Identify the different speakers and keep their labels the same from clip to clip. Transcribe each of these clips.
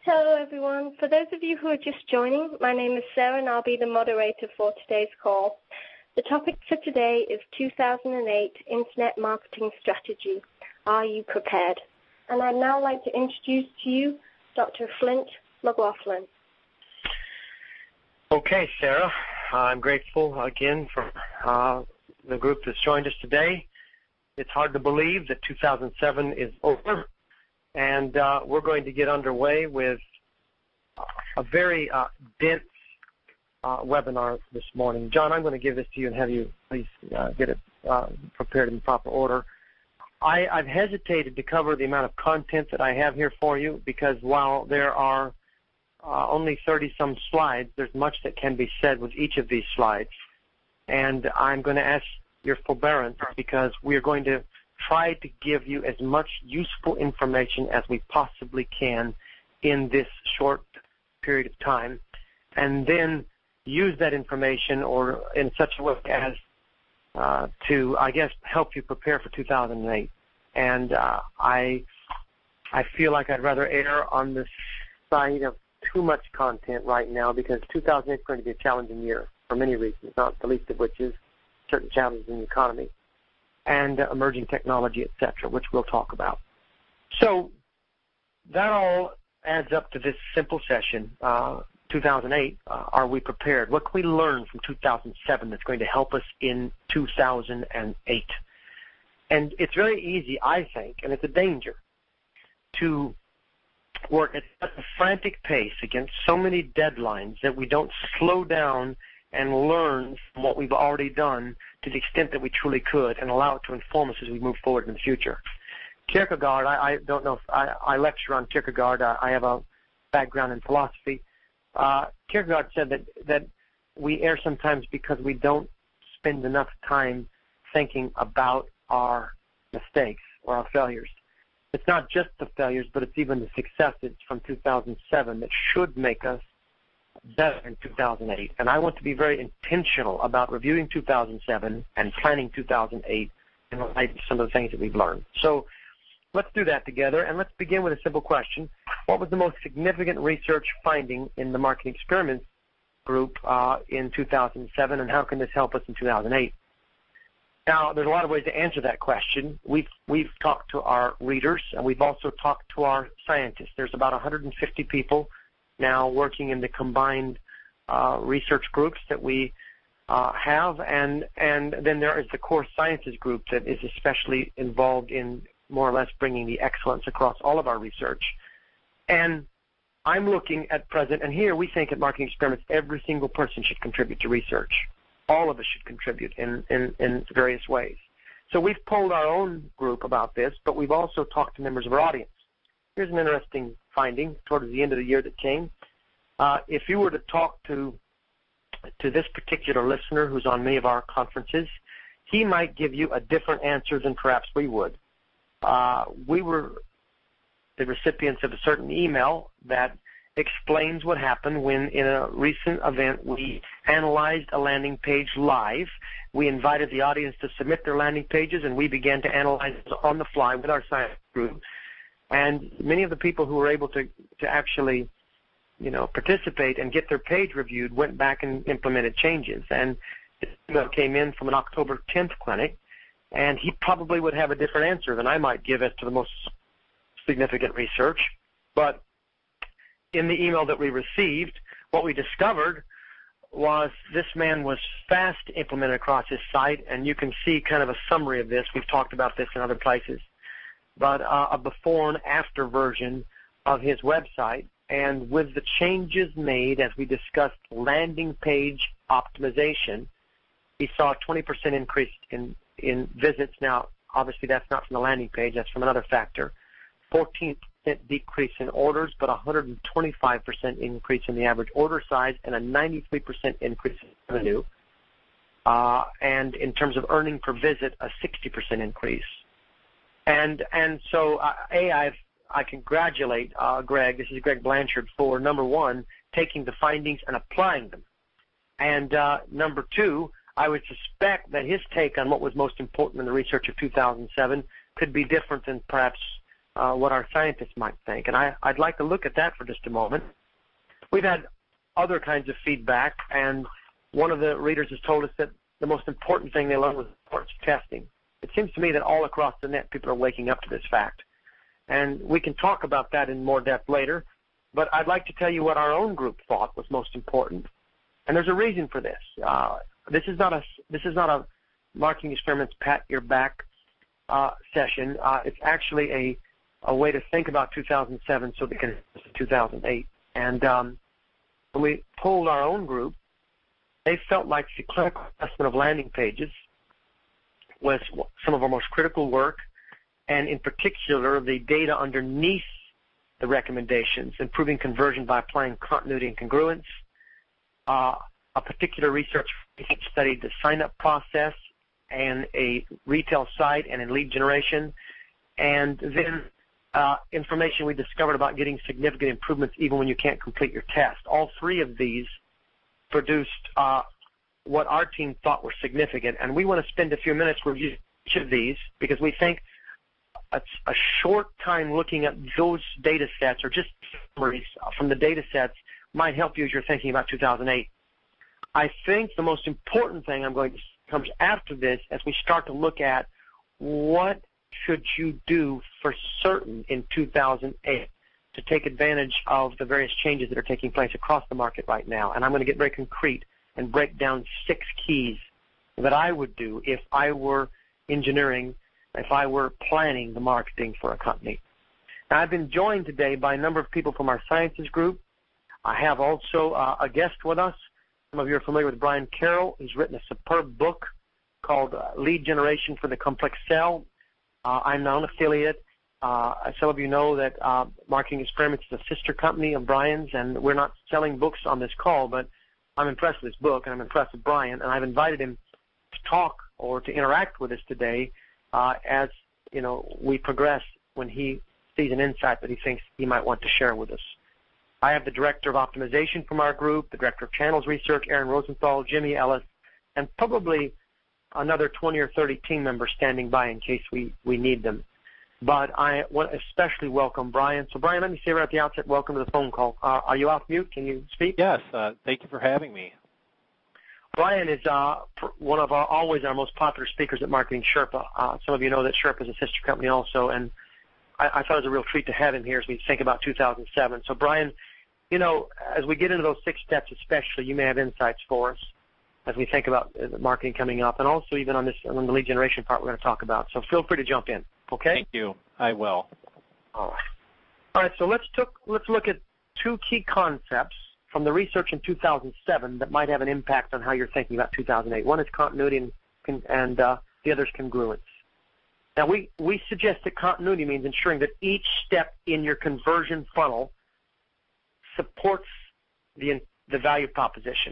Speaker 1: Hello, everyone. For those of you who are just joining, my name is Sarah, and I'll be the moderator for today's call. The topic for today is 2008 Internet Marketing Strategy. Are you prepared? And I'd now like to introduce to you Dr. Flint McLaughlin.
Speaker 2: Okay, Sarah. I'm grateful again for the group that's joined us today. It's hard to believe that 2007 is over, and we're going to get underway with a very dense webinar this morning. John, I'm going to give this to you and have you please get it prepared in the proper order. I've hesitated to cover the amount of content that I have here for you because while there are only 30-some slides, there's much that can be said with each of these slides. And I'm going to ask your forbearance because we're going to try to give you as much useful information as we possibly can in this short period of time, and then use that information or in such a way as to, I guess, help you prepare for 2008. And I feel like I'd rather err on the side of too much content right now because 2008 is going to be a challenging year for many reasons, not the least of which is certain challenges in the economy and emerging technology, et cetera, which we'll talk about. So that all adds up to this simple session, 2008, are we prepared? What can we learn from 2007 that's going to help us in 2008? And it's very easy, I think, and it's a danger, to work at such a frantic pace against so many deadlines that we don't slow down and learn from what we've already done to the extent that we truly could and allow it to inform us as we move forward in the future. Kierkegaard, I don't know if I lecture on Kierkegaard. I have a background in philosophy. Kierkegaard said that we err sometimes because we don't spend enough time thinking about our mistakes or our failures. It's not just the failures, but it's even the successes from 2007 that should make us better in 2008. And I want to be very intentional about reviewing 2007 and planning 2008 in light of some of the things that we've learned. So let's do that together, and let's begin with a simple question. What was the most significant research finding in the Marketing Experiments group in 2007, and how can this help us in 2008? Now, there's a lot of ways to answer that question. We've talked to our readers, and we've also talked to our scientists. There's about 150 people now working in the combined research groups that we have, and then there is the core sciences group that is especially involved in more or less bringing the excellence across all of our research. And I'm looking at present, and here we think at Marketing Experiments every single person should contribute to research. All of us should contribute in various ways. So we've polled our own group about this, but we've also talked to members of our audience. Here's an interesting finding towards the end of the year that came. If you were to talk to this particular listener who's on many of our conferences, he might give you a different answer than perhaps we would. We were the recipients of a certain email that explains what happened when in a recent event we analyzed a landing page live. We invited the audience to submit their landing pages, and we began to analyze on the fly with our science group. And many of the people who were able to actually, participate and get their page reviewed went back and implemented changes. And this email came in from an October 10th clinic, and he probably would have a different answer than I might give as to the most significant research. But in the email that we received, what we discovered was this man was fast to implement across his site, and you can see kind of a summary of this. We've talked about this in other places. But a before and after version of his website, and with the changes made as we discussed landing page optimization, he saw a 20% increase in visits. Now, obviously that's not from the landing page, that's from another factor. 14% decrease in orders, but 125% increase in the average order size, and a 93% increase in revenue. And in terms of earning per visit, a 60% increase. And so, I congratulate Greg, this is Greg Blanchard, for, number one, taking the findings and applying them. And number two, I would suspect that his take on what was most important in the research of 2007 could be different than perhaps what our scientists might think. And I'd like to look at that for just a moment. We've had other kinds of feedback, and one of the readers has told us that the most important thing they learned was the importance of testing. It seems to me that all across the net people are waking up to this fact. And we can talk about that in more depth later, but I'd like to tell you what our own group thought was most important. And there's a reason for this. This is not a Marketing Experiments pat your back session. It's actually a way to think about 2007 so that can 2008. And when we polled our own group, they felt like the clinical assessment of landing pages was some of our most critical work, and in particular the data underneath the recommendations, improving conversion by applying continuity and congruence. A particular research studied the sign-up process and a retail site and in lead generation, and then information we discovered about getting significant improvements even when you can't complete your test. All three of these produced what our team thought were significant, and we want to spend a few minutes reviewing each of these because we think a short time looking at those data sets or just summaries from the data sets might help you as you're thinking about 2008. I think the most important thing I'm going to comes after this as we start to look at what should you do for certain in 2008 to take advantage of the various changes that are taking place across the market right now. And I'm going to get very concrete and break down 6 keys that I would do if I were engineering, if I were planning the marketing for a company. Now, I've been joined today by a number of people from our sciences group. I have also a guest with us. Some of you are familiar with Brian Carroll. He's written a superb book called Lead Generation for the Complex Sell. I'm non-affiliate. Some of you know that Marketing Experiments is a sister company of Brian's, and we're not selling books on this call, but I'm impressed with his book, and I'm impressed with Brian, and I've invited him to talk or to interact with us today as we progress when he sees an insight that he thinks he might want to share with us. I have the Director of Optimization from our group, the Director of Channels Research, Aaron Rosenthal, Jimmy Ellis, and probably another 20 or 30 team members standing by in case we need them. But I want to especially welcome Brian. So, Brian, let me say right at the outset, welcome to the phone call. Are you off mute? Can you speak?
Speaker 3: Yes. Thank you for having me.
Speaker 2: Brian is one of always our most popular speakers at Marketing Sherpa. Some of you know that Sherpa is a sister company also, and I thought it was a real treat to have him here as we think about 2007. So, Brian, as we get into those 6 steps especially, you may have insights for us as we think about marketing coming up, and also even on the lead generation part we're going to talk about. So feel free to jump in, okay?
Speaker 3: Thank you. I will.
Speaker 2: All right, so let's look at 2 key concepts from the research in 2007 that might have an impact on how you're thinking about 2008. One is continuity and the other is congruence. Now, we suggest that continuity means ensuring that each step in your conversion funnel supports the value proposition.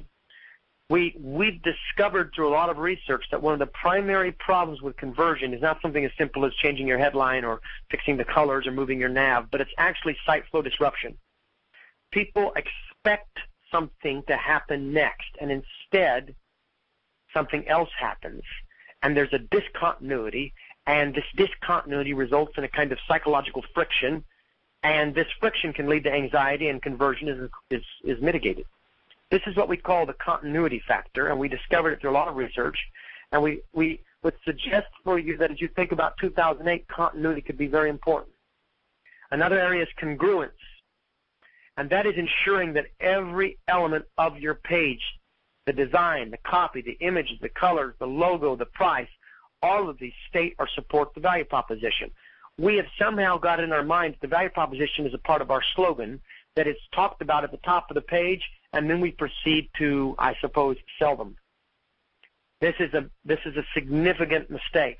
Speaker 2: We've discovered through a lot of research that one of the primary problems with conversion is not something as simple as changing your headline or fixing the colors or moving your nav, but it's actually site flow disruption. People expect something to happen next, and instead something else happens, and there's a discontinuity, and this discontinuity results in a kind of psychological friction, and this friction can lead to anxiety, and conversion is mitigated. This is what we call the continuity factor, and we discovered it through a lot of research, and we would suggest for you that as you think about 2008, continuity could be very important. Another area is congruence, and that is ensuring that every element of your page, the design, the copy, the images, the colors, the logo, the price, all of these state or support the value proposition. We have somehow got in our minds the value proposition is a part of our slogan, that it's talked about at the top of the page, and then we proceed to, I suppose, sell them. This is a significant mistake.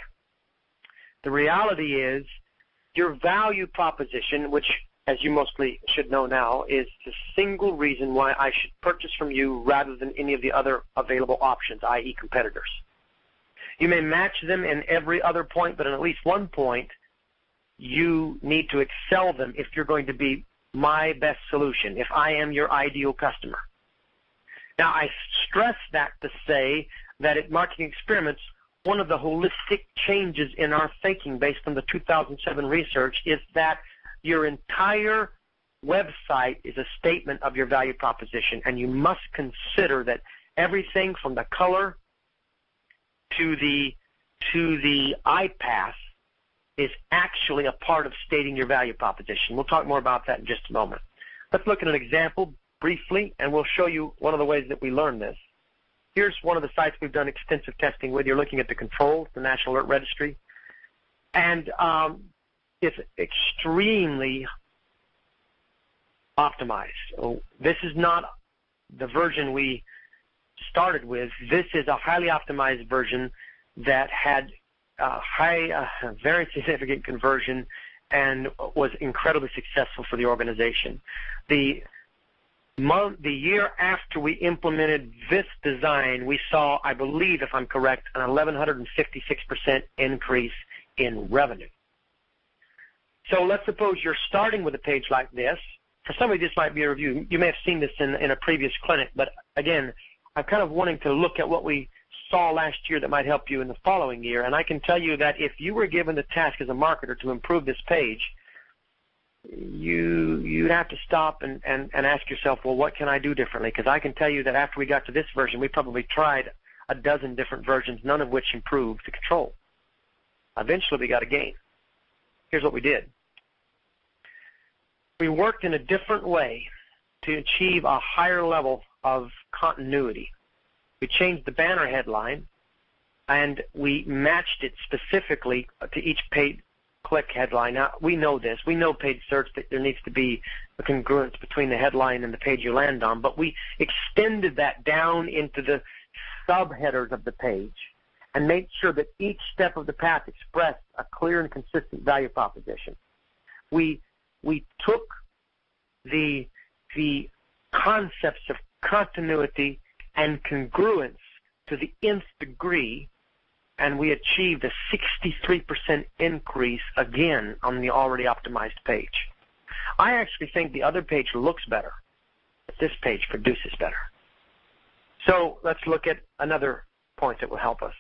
Speaker 2: The reality is your value proposition, which, as you mostly should know now, is the single reason why I should purchase from you rather than any of the other available options, i.e. competitors. You may match them in every other point, but at least one point, you need to excel them if you're going to be my best solution, if I am your ideal customer. Now, I stress that to say that at Marketing Experiments, one of the holistic changes in our thinking based on the 2007 research is that your entire website is a statement of your value proposition, and you must consider that everything from the color to the iPath is actually a part of stating your value proposition. We'll talk more about that in just a moment. Let's look at an example briefly, and we'll show you one of the ways that we learn this. Here's one of the sites we've done extensive testing with. You're looking at the controls, the National Alert Registry, and it's extremely optimized. So this is not the version we started with. This is a highly optimized version that had very significant conversion and was incredibly successful for the organization. The year after we implemented this design, we saw, I believe, if I'm correct, an 1,156% increase in revenue. So let's suppose you're starting with a page like this. For some of you, this might be a review. You may have seen this in a previous clinic, but again, I'm kind of wanting to look at what we saw last year that might help you in the following year. And I can tell you that if you were given the task as a marketer to improve this page, you'd have to stop and ask yourself, well, what can I do differently? Because I can tell you that after we got to this version, we probably tried a dozen different versions, none of which improved the control. Eventually, we got a gain. Here's what we did. We worked in a different way to achieve a higher level of continuity. We changed the banner headline, and we matched it specifically to each paid click headline. Now, we know this. We know paid search that there needs to be a congruence between the headline and the page you land on, but we extended that down into the subheaders of the page and made sure that each step of the path expressed a clear and consistent value proposition. We took the concepts of continuity and congruence to the nth degree, and we achieved a 63% increase again on the already optimized page. I actually think the other page looks better, but this page produces better. So let's look at another point that will help us.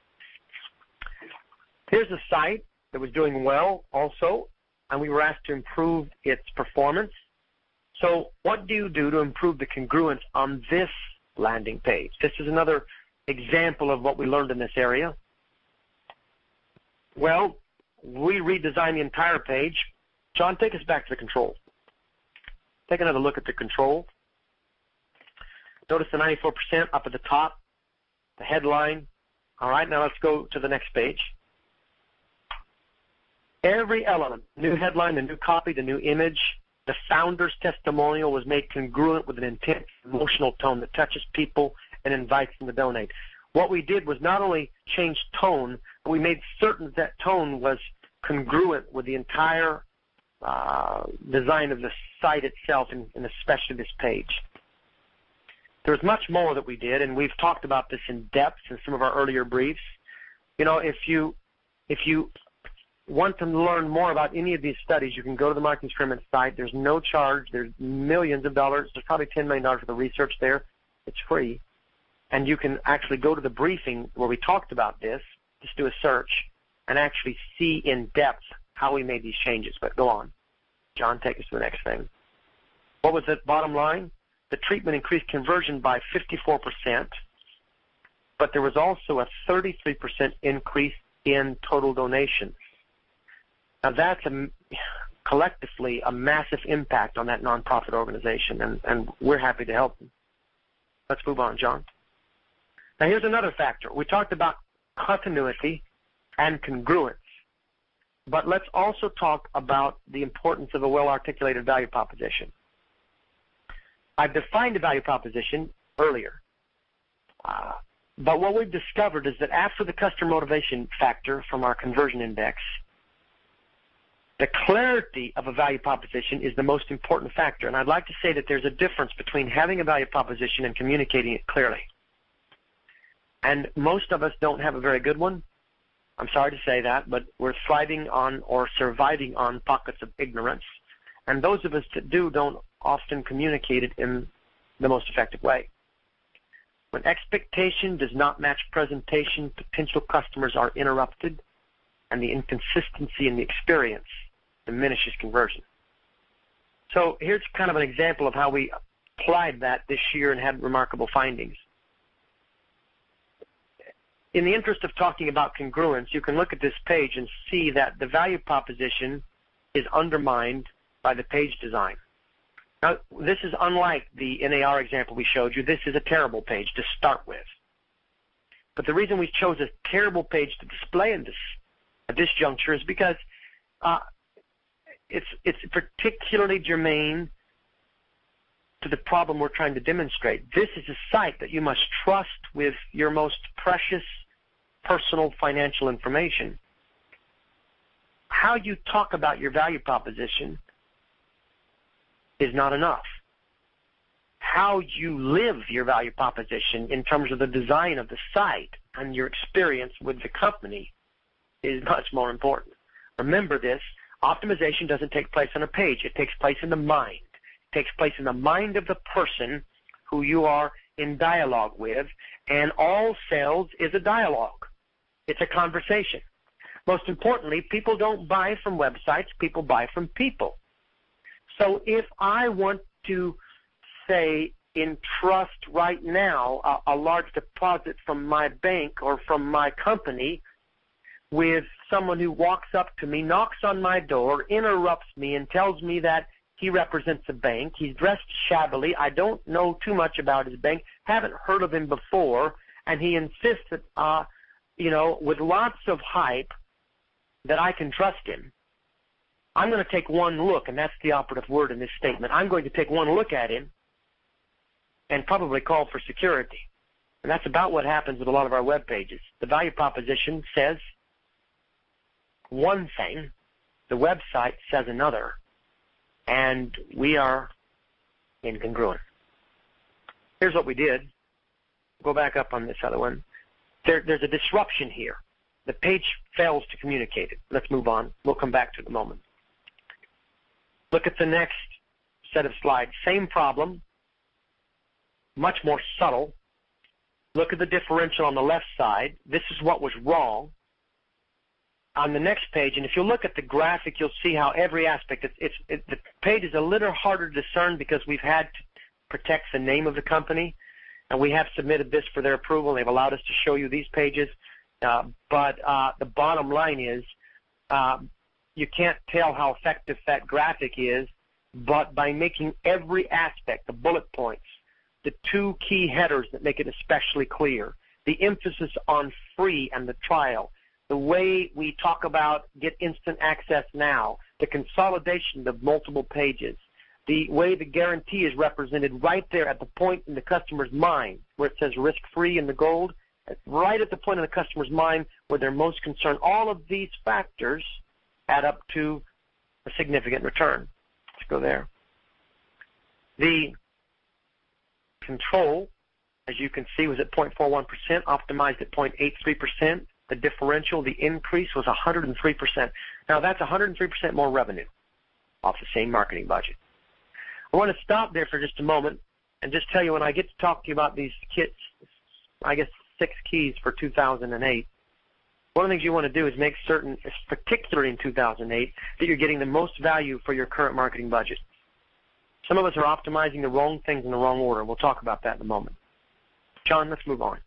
Speaker 2: Here's a site that was doing well also, and we were asked to improve its performance. So what do you do to improve the congruence on this landing page? This is another example of what we learned in this area. Well, we redesigned the entire page. John, take us back to the control. Take another look at the control. Notice the 94% up at the top, the headline. All right, now let's go to the next page. Every element, new headline, the new copy, the new image, the founder's testimonial was made congruent with an intense emotional tone that touches people and invites them to donate. What we did was not only change tone, but we made certain that tone was congruent with the entire design of the site itself, and especially this page. There's much more that we did, and we've talked about this in depth in some of our earlier briefs. You know, if you want to learn more about any of these studies, you can go to the Marketing Experiment site. There's no charge. There's millions of dollars. There's probably $10 million worth of research there. It's free. And you can actually go to the briefing where we talked about this, just do a search, and actually see in depth how we made these changes. But go on. John, take us to the next thing. What was the bottom line? The treatment increased conversion by 54%, but there was also a 33% increase in total donations. Now, that's collectively a massive impact on that nonprofit organization, and we're happy to help them. Let's move on, John. Now, here's another factor. We talked about continuity and congruence, but let's also talk about the importance of a well-articulated value proposition. I've defined a value proposition earlier, but what we've discovered is that after the customer motivation factor from our conversion index, the clarity of a value proposition is the most important factor. And I'd like to say that there's a difference between having a value proposition and communicating it clearly. And most of us don't have a very good one. I'm sorry to say that, but we're thriving on or surviving on pockets of ignorance. And those of us that do don't often communicate it in the most effective way. When expectation does not match presentation, potential customers are interrupted, and the inconsistency in the experience diminishes conversion. So here's kind of an example of how we applied that this year and had remarkable findings. In the interest of talking about congruence, you can look at this page and see that the value proposition is undermined by the page design. Now, this is unlike the NAR example we showed you. This is a terrible page to start with. But the reason we chose a terrible page to display at this juncture is because it's particularly germane to the problem we're trying to demonstrate. This is a site that you must trust with your most precious personal financial information. How you talk about your value proposition is not enough. How you live your value proposition in terms of the design of the site and your experience with the company is much more important. Remember this, optimization doesn't take place on a page. It takes place in the mind. It takes place in the mind of the person who you are in dialogue with, and all sales is a dialogue. It's a conversation. Most importantly, people don't buy from websites, people buy from people. So if I want to, say, entrust right now a large deposit from my bank or from my company with someone who walks up to me, knocks on my door, interrupts me, and tells me that he represents a bank, he's dressed shabbily, I don't know too much about his bank, haven't heard of him before, and he insists that, with lots of hype, that I can trust him, I'm going to take one look, and that's the operative word in this statement. I'm going to take one look at him and probably call for security. And that's about what happens with a lot of our web pages. The value proposition says one thing, the website says another, and we are incongruent. Here's what we did. Go back up on this other one. There's a disruption here. The page fails to communicate it. Let's move on. We'll come back to it in a moment. Look at the next set of slides. Same problem, much more subtle. Look at the differential on the left side. This is what was wrong. On the next page, and if you look at the graphic, you'll see how every aspect, the page is a little harder to discern because we've had to protect the name of the company, and we have submitted this for their approval. They've allowed us to show you these pages. But the bottom line is you can't tell how effective that graphic is, but by making every aspect, the bullet points, the two key headers that make it especially clear, the emphasis on free and the trial, the way we talk about get instant access now, the consolidation of multiple pages, the way the guarantee is represented right there at the point in the customer's mind where it says risk-free in the gold, right at the point in the customer's mind where they're most concerned. All of these factors add up to a significant return. Let's go there. The control, as you can see, was at 0.41%, optimized at 0.83%. The differential, the increase, was 103%. Now, that's 103% more revenue off the same marketing budget. I want to stop there for just a moment and just tell you, when I get to talk to you about these kits, I guess 6 keys for 2008, one of the things you want to do is make certain, particularly in 2008, that you're getting the most value for your current marketing budget. Some of us are optimizing the wrong things in the wrong order. We'll talk about that in a moment. John, let's move on.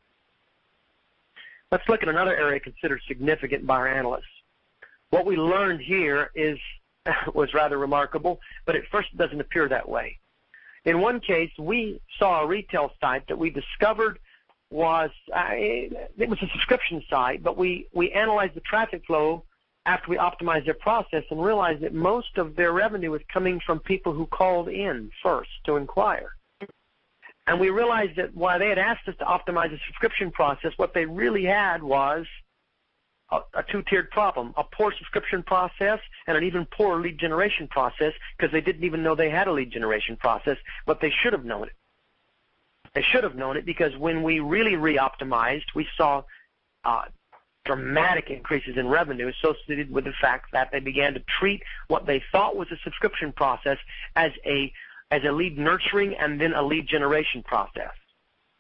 Speaker 2: Let's look at another area considered significant by our analysts. What we learned here was rather remarkable, but at first it doesn't appear that way. In one case, we saw a retail site that we discovered was it was a subscription site, but we analyzed the traffic flow after we optimized their process and realized that most of their revenue was coming from people who called in first to inquire. And we realized that while they had asked us to optimize the subscription process, what they really had was a two-tiered problem, a poor subscription process and an even poorer lead generation process, because they didn't even know they had a lead generation process, but they should have known it. They should have known it, because when we really re-optimized, we saw dramatic increases in revenue associated with the fact that they began to treat what they thought was a subscription process as a lead nurturing and then a lead generation process.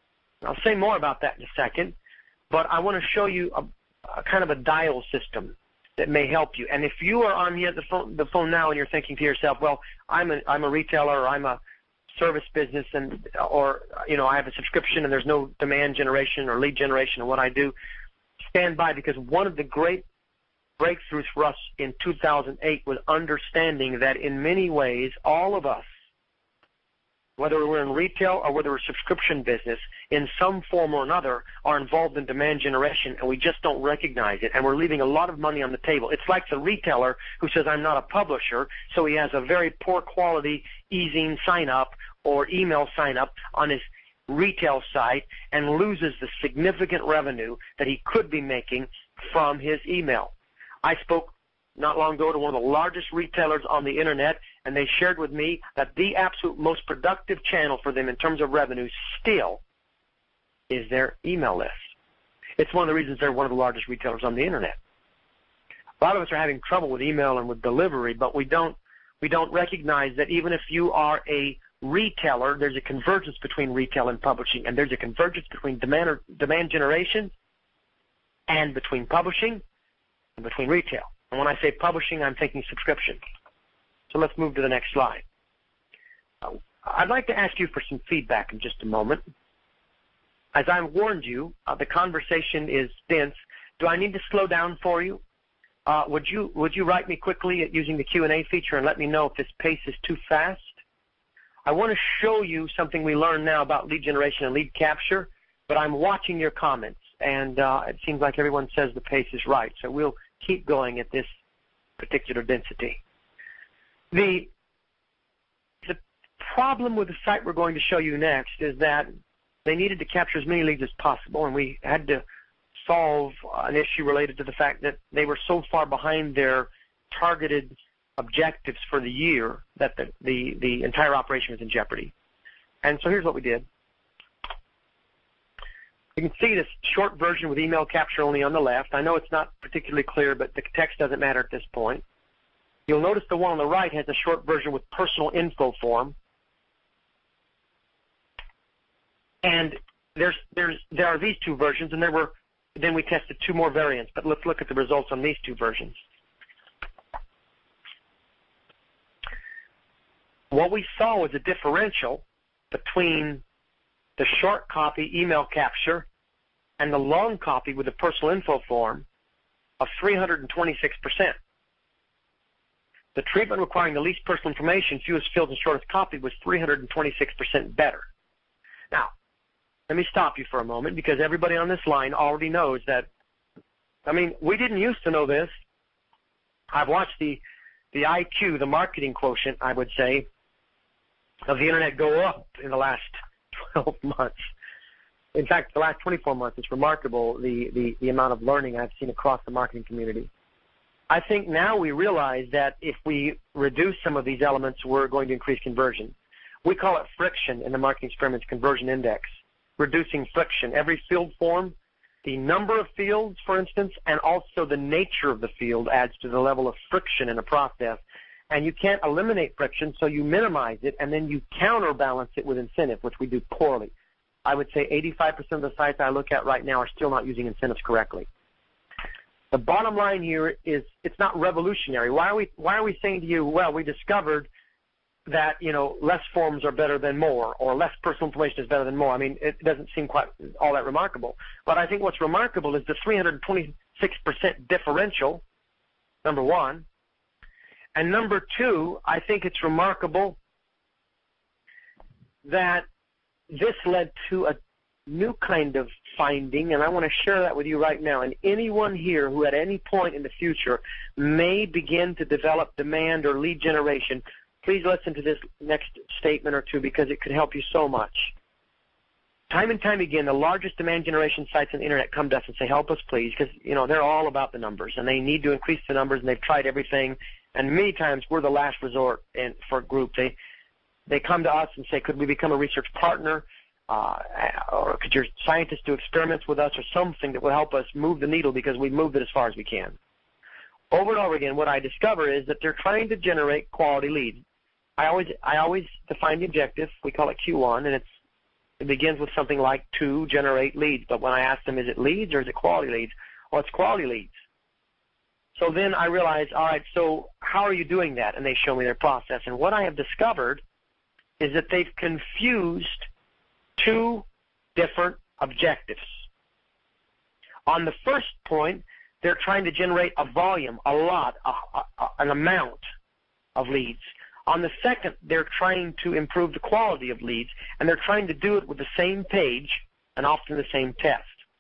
Speaker 2: I'll say more about that in a second, but I want to show you a kind of a dial system that may help you. And if you are on the phone now and you're thinking to yourself, well, I'm a retailer, or I'm a service business, or I have a subscription and there's no demand generation or lead generation in what I do, stand by, because one of the great breakthroughs for us in 2008 was understanding that in many ways all of us, whether we're in retail or whether we're a subscription business, in some form or another are involved in demand generation, and we just don't recognize it, and we're leaving a lot of money on the table. It's like the retailer who says, I'm not a publisher, so he has a very poor quality e-zine sign-up or email sign-up on his retail site and loses the significant revenue that he could be making from his email. I spoke not long ago to one of the largest retailers on the internet, and they shared with me that the absolute most productive channel for them in terms of revenue still is their email list. It's one of the reasons they're one of the largest retailers on the internet. A lot of us are having trouble with email and with delivery, but we don't recognize that even if you are a retailer, there's a convergence between retail and publishing, and there's a convergence between demand generation and between publishing and between retail. And when I say publishing, I'm thinking subscription. So let's move to the next slide. I'd like to ask you for some feedback in just a moment. As I warned you, the conversation is dense. Do I need to slow down for you? Would you write me quickly using the Q&A feature and let me know if this pace is too fast? I want to show you something we learned now about lead generation and lead capture, but I'm watching your comments, and it seems like everyone says the pace is right. So we'll keep going at this particular density. The problem with the site we're going to show you next is that they needed to capture as many leads as possible, and we had to solve an issue related to the fact that they were so far behind their targeted objectives for the year that the entire operation was in jeopardy. And so here's what we did. You can see this short version with email capture only on the left. I know it's not particularly clear, but the text doesn't matter at this point. You'll notice the one on the right has a short version with personal info form. And there are these two versions, and then we tested two more variants. But let's look at the results on these two versions. What we saw was a differential between the short copy email capture and the long copy with the personal info form of 326%. The treatment requiring the least personal information, fewest fields, and shortest copy was 326% better. Now, let me stop you for a moment, because everybody on this line already knows that, we didn't used to know this. I've watched the IQ, the marketing quotient, I would say, of the internet go up in the last 12 months. In fact, the last 24 months, it's remarkable the amount of learning I've seen across the marketing community. I think now we realize that if we reduce some of these elements, we're going to increase conversion. We call it friction in the marketing experiment's conversion index, reducing friction. Every field form, the number of fields, for instance, and also the nature of the field adds to the level of friction in a process. And you can't eliminate friction, so you minimize it, and then you counterbalance it with incentive, which we do poorly. I would say 85% of the sites I look at right now are still not using incentives correctly. The bottom line here is it's not revolutionary. Why are we saying to you, well, we discovered that less forms are better than more, or less personal information is better than more? It doesn't seem quite all that remarkable. But I think what's remarkable is the 326% differential, number one. And number two, I think it's remarkable that this led to a new kind of finding, and I want to share that with you right now. And anyone here who at any point in the future may begin to develop demand or lead generation, please listen to this next statement or two, because it could help you so much. Time and time again, the largest demand generation sites on the internet come to us and say, help us please, because they're all about the numbers, and they need to increase the numbers, and they've tried everything. And many times we're the last resort for a group. They come to us and say, could we become a research partner, or could your scientists do experiments with us, or something that will help us move the needle, because we've moved it as far as we can. Over and over again, what I discover is that they're trying to generate quality leads. I always define the objective. We call it Q1, and it's It begins with something like to generate leads. But when I ask them, is it leads or is it quality leads? Well, it's quality leads. So then I realize, all right, so how are you doing that? And they show me their process. And what I have discovered is that they've confused two different objectives. On the first point, they're trying to generate a volume, a lot, an amount of leads. On the second, they're trying to improve the quality of leads, and they're trying to do it with the same page and often the same test.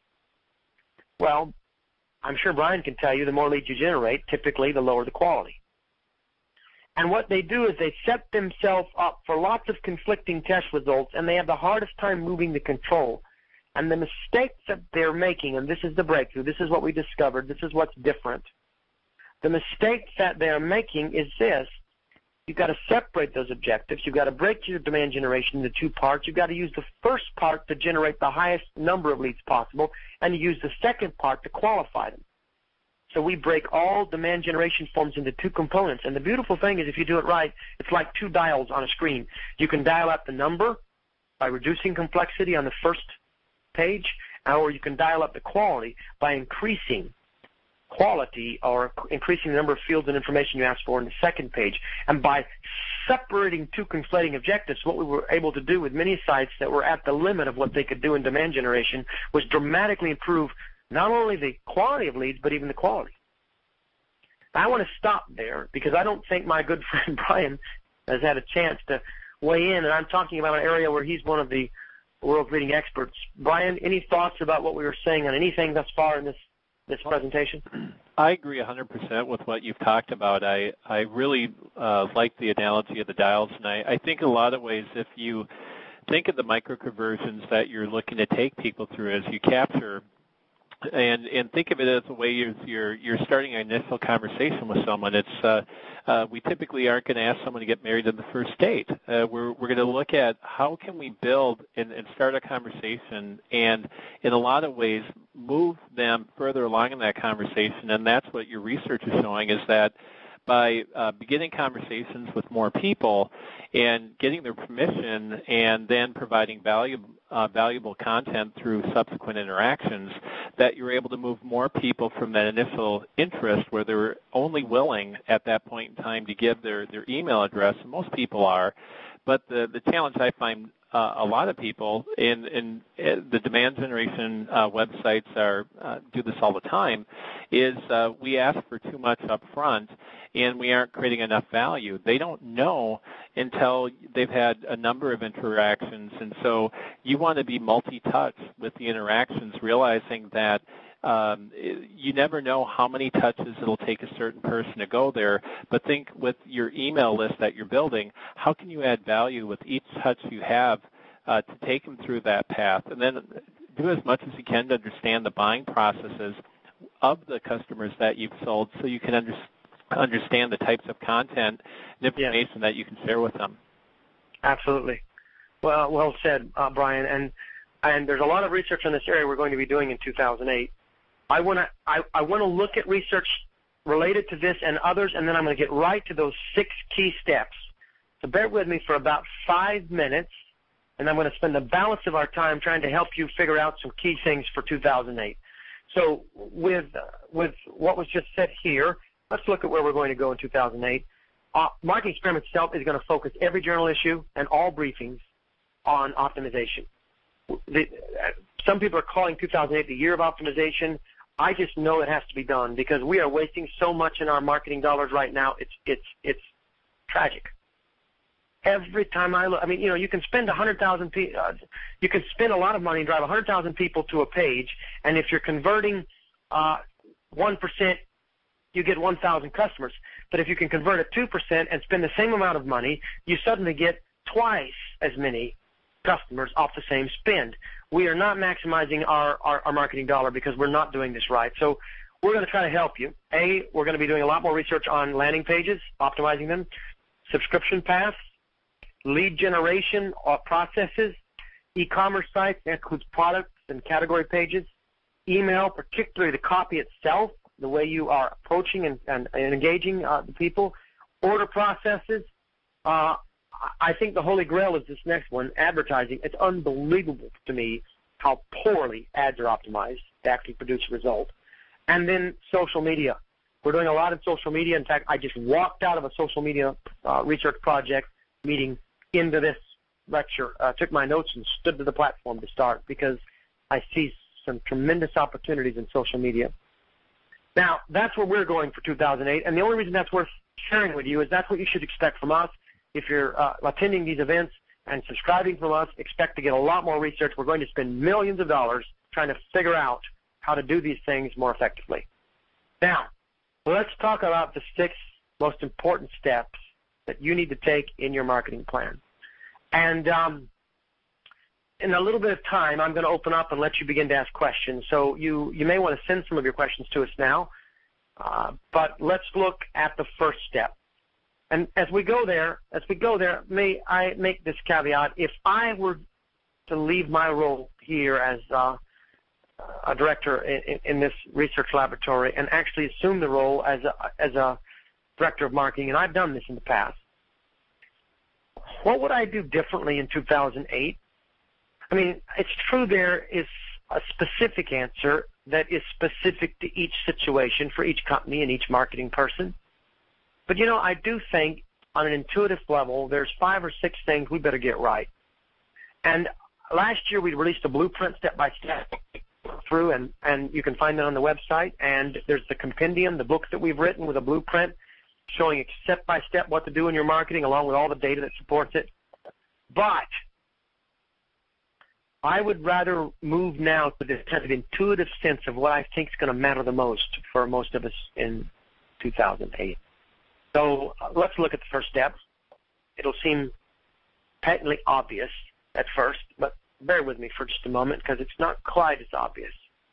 Speaker 2: Well, I'm sure Brian can tell you the more leads you generate, typically the lower the quality. And what they do is they set themselves up for lots of conflicting test results, and they have the hardest time moving the control. And the mistakes that they're making, and this is the breakthrough, this is what we discovered, this is what's different. The mistakes that they're making is this. You've got to separate those objectives. You've got to break your demand generation into two parts. You've got to use the first part to generate the highest number of leads possible, and you use the second part to qualify them. So we break all demand generation forms into two components. And the beautiful thing is if you do it right, it's like two dials on a screen. You can dial up the number by reducing complexity on the first page, or you can dial up the quality by increasing quality or increasing the number of fields and information you ask for in the second page. And by separating two conflating objectives, what we were able to do with many sites that were at the limit of what they could do in demand generation was dramatically improve not only the quality of leads, but even the quality. I want to stop there because I don't think my good friend Brian has had a chance to weigh in, and I'm talking about an area where he's one of the world's leading experts. Brian, any thoughts about what we were saying on anything thus far in this presentation?
Speaker 3: I agree 100% with what you've talked about. I really like the analogy of the dials, and I think in a lot of ways if you think of the micro-conversions that you're looking to take people through as you capture, and think of it as a way you're starting an initial conversation with someone. It's we typically aren't going to ask someone to get married on the first date. We're going to look at how can we build and start a conversation, and in a lot of ways move them further along in that conversation. And that's what your research is showing, is that by beginning conversations with more people and getting their permission and then providing valuable content through subsequent interactions, that you're able to move more people from that initial interest where they're only willing at that point in time to give their email address, and most people are. But the challenge I find a lot of people in the demand generation websites do this all the time, is we ask for too much up front and we aren't creating enough value. They don't know until they've had a number of interactions, and so you want to be multi-touch with the interactions, realizing that you never know how many touches it'll take a certain person to go there, but think with your email list that you're building, how can you add value with each touch you have to take them through that path, and then do as much as you can to understand the buying processes of the customers that you've sold so you can understand the types of content and information that you can share with them.
Speaker 2: Absolutely. Well said, Brian. And there's a lot of research in this area we're going to be doing in 2008. I want to look at research related to this and others, and then I'm going to get right to those 6 key steps. So bear with me for about 5 minutes, and I'm going to spend the balance of our time trying to help you figure out some key things for 2008. So with what was just said here, let's look at where we're going to go in 2008. Marketing Experiment itself is going to focus every journal issue and all briefings on optimization. Some people are calling 2008 the year of optimization. I just know it has to be done because we are wasting so much in our marketing dollars right now. It's tragic. Every time I look, I mean, you can spend 100,000 people. You can spend a lot of money and drive 100,000 people to a page, and if you're converting 1%, you get 1,000 customers. But if you can convert at 2% and spend the same amount of money, you suddenly get twice as many customers off the same spend. We are not maximizing our marketing dollar because we're not doing this right. So we're going to try to help you. We're going to be doing a lot more research on landing pages, optimizing them, subscription paths, lead generation processes, e-commerce sites, that includes products and category pages, email, particularly the copy itself, the way you are approaching and engaging the people, order processes. I think the holy grail is this next one, advertising. It's unbelievable to me how poorly ads are optimized to actually produce a result. And then social media. We're doing a lot in social media. In fact, I just walked out of a social media research project meeting into this lecture, took my notes and stood to the platform to start because I see some tremendous opportunities in social media. Now, that's where we're going for 2008, and the only reason that's worth sharing with you is that's what you should expect from us. If you're attending these events and subscribing from us, expect to get a lot more research. We're going to spend millions of dollars trying to figure out how to do these things more effectively. Now, let's talk about the 6 most important steps that you need to take in your marketing plan. And in a little bit of time, I'm going to open up and let you begin to ask questions. So you may want to send some of your questions to us now, but let's look at the first step. And as we go there, may I make this caveat? If I were to leave my role here as a director in this research laboratory and actually assume the role as a director of marketing, and I've done this in the past, what would I do differently in 2008? I mean, it's true there is a specific answer that is specific to each situation for each company and each marketing person. But, you know, I do think on an intuitive level, there's 5 or 6 things we better get right. And last year we released a blueprint step-by-step through, and you can find that on the website. And there's the compendium, the book that we've written with a blueprint showing step-by-step what to do in your marketing along with all the data that supports it. But I would rather move now to this kind of intuitive sense of what I think is going to matter the most for most of us in 2008. So let's look at the first step. It'll seem patently obvious at first, but bear with me for just a moment because it's not quite as obvious.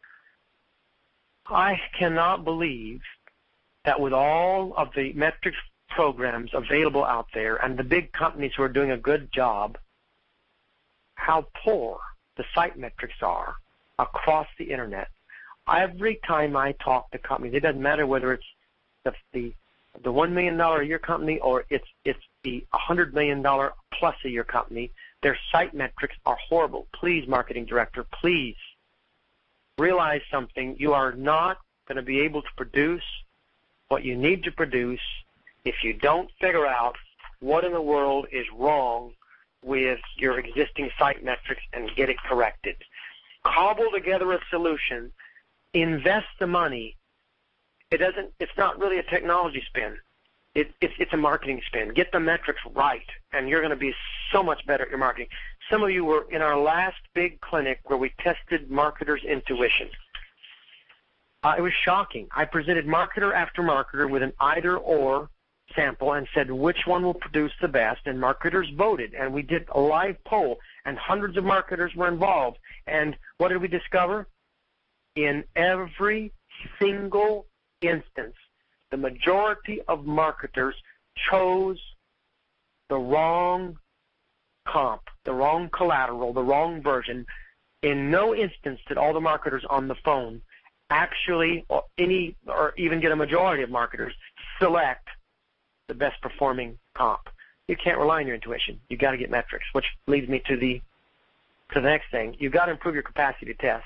Speaker 2: I cannot believe that with all of the metrics programs available out there and the big companies who are doing a good job, how poor the site metrics are across the internet. Every time I talk to companies, it doesn't matter whether it's the $1 million a year company or it's the $100 million plus a year company, their site metrics are horrible. Please, marketing director, please realize something. You are not going to be able to produce what you need to produce if you don't figure out what in the world is wrong with your existing site metrics and get it corrected. Cobble together a solution, invest the money. It's not really a technology spin. It's a marketing spin. Get the metrics right, and you're going to be so much better at your marketing. Some of you were in our last big clinic where we tested marketers' intuition. It was shocking. I presented marketer after marketer with an either-or sample and said which one will produce the best, and marketers voted, and we did a live poll, and hundreds of marketers were involved. And what did we discover? In every single instance, the majority of marketers chose the wrong comp, the wrong collateral, the wrong version. In no instance did all the marketers on the phone actually, or even get a majority of marketers select the best performing comp. You can't rely on your intuition. You've got to get metrics, which leads me to the next thing. You've got to improve your capacity to test.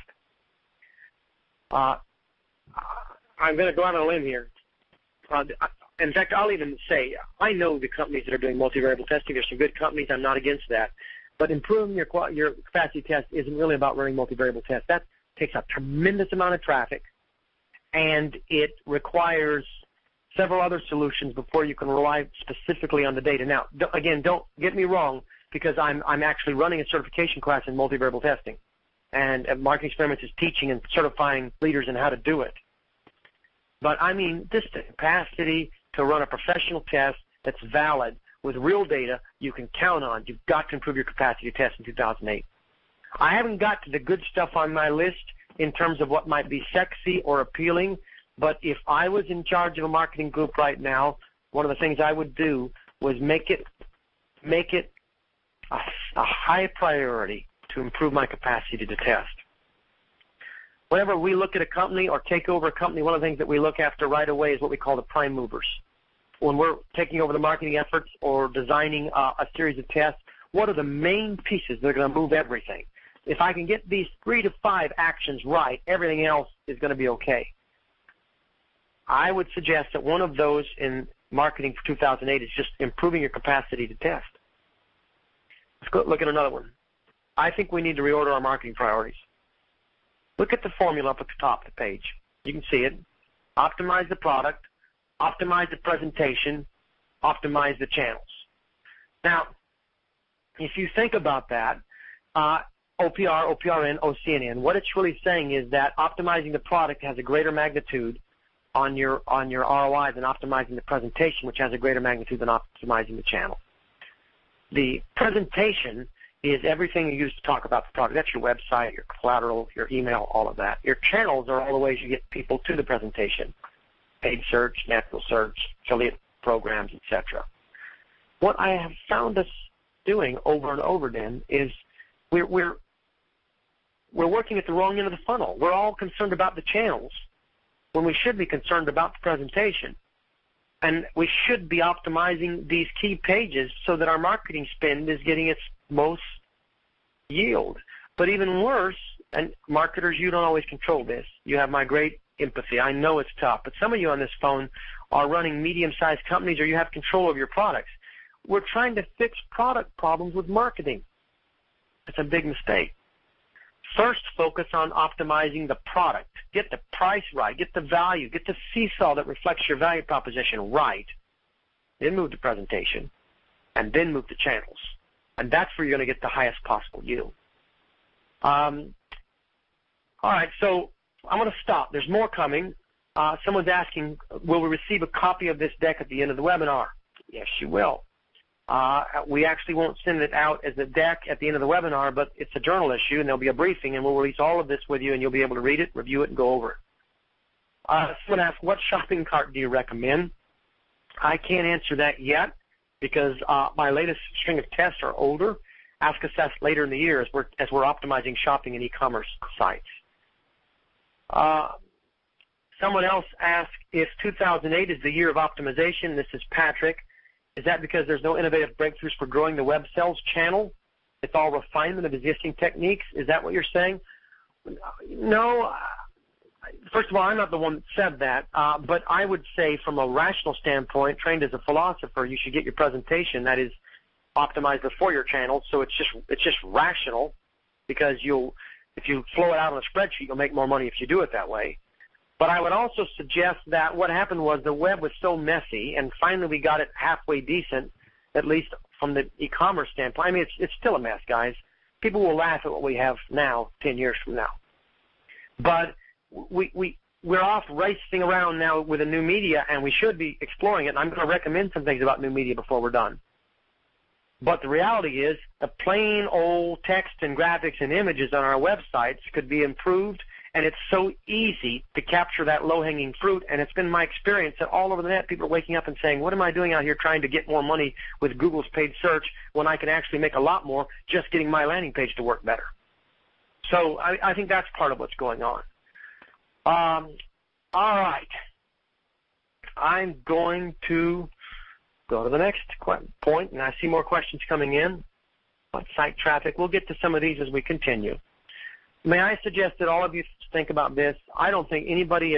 Speaker 2: I'm going to go out on a limb here. In fact, I'll even say I know the companies that are doing multivariable testing. There's some good companies. I'm not against that. But improving your capacity test isn't really about running multivariable tests. That takes a tremendous amount of traffic, and it requires several other solutions before you can rely specifically on the data. Now, again, don't get me wrong, because I'm actually running a certification class in multivariable testing, and Marketing Experiments is teaching and certifying leaders in how to do it. But I mean, this capacity to run a professional test that's valid with real data you can count on. You've got to improve your capacity to test in 2008. I haven't got to the good stuff on my list in terms of what might be sexy or appealing, but if I was in charge of a marketing group right now, one of the things I would do was make it a high priority to improve my capacity to test. Whenever we look at a company or take over a company, one of the things that we look after right away is what we call the prime movers. when we're taking over the marketing efforts or designing a series of tests, what are the main pieces that are going to move everything? If I can get these 3 to 5 actions right, everything else is going to be okay. I would suggest that one of those in marketing for 2008 is just improving your capacity to test. Let's go look at another one. I think we need to reorder our marketing priorities. Look at the formula up at the top of the page. You can see it. Optimize the product, optimize the presentation, optimize the channels. Now, if you think about that, OPR, OPRN, OCNN, what it's really saying is that optimizing the product has a greater magnitude on your ROI than optimizing the presentation, which has a greater magnitude than optimizing the channel. The presentation is everything you use to talk about the product. That's your website, your collateral, your email, all of that. Your channels are all the ways you get people to the presentation. Paid search, natural search, affiliate programs, etc. What I have found us doing over and over then is we're working at the wrong end of the funnel. We're all concerned about the channels when we should be concerned about the presentation. And we should be optimizing these key pages so that our marketing spend is getting its most yield. But even worse, and marketers, you don't always control this. You have my great empathy. I know it's tough, but some of you on this phone are running medium-sized companies or you have control of your products. We're trying to fix product problems with marketing. It's a big mistake. First, focus on optimizing the product. Get the price right. Get the value. Get the seesaw that reflects your value proposition right. Then move to presentation, and then move to channels. And that's where you're going to get the highest possible yield. All right, so I'm going to stop. There's more coming. Someone's asking, will we receive a copy of this deck at the end of the webinar? Yes, you will. We actually won't send it out as a deck at the end of the webinar, but it's a journal issue, and there'll be a briefing, and we'll release all of this with you, and you'll be able to read it, review it, and go over it. Someone asked, what shopping cart do you recommend? I can't answer that yet because my latest string of tests are older. Ask us that later in the year as we're optimizing shopping and e-commerce sites. Someone else asked if 2008 is the year of optimization. This is Patrick. Is that because there's no innovative breakthroughs for growing the web sales channel? It's all refinement of existing techniques? Is that what you're saying? No. First of all, I'm not the one that said that, but I would say from a rational standpoint, trained as a philosopher, you should get your presentation that is optimized before your channel, so it's just rational because if you flow it out on a spreadsheet, you'll make more money if you do it that way. But I would also suggest that what happened was the web was so messy, and finally we got it halfway decent, at least from the e-commerce standpoint. I mean, it's still a mess, guys. People will laugh at what we have now 10 years from now. But we're off racing around now with the new media, and we should be exploring it. And I'm going to recommend some things about new media before we're done. But the reality is the plain old text and graphics and images on our websites could be improved. And it's so easy to capture that low-hanging fruit, and it's been my experience that all over the net people are waking up and saying, what am I doing out here trying to get more money with Google's paid search when I can actually make a lot more just getting my landing page to work better? So I think that's part of what's going on. All right. I'm going to go to the next point, and I see more questions coming in. What site traffic? We'll get to some of these as we continue. May I suggest that all of you think about this? I don't think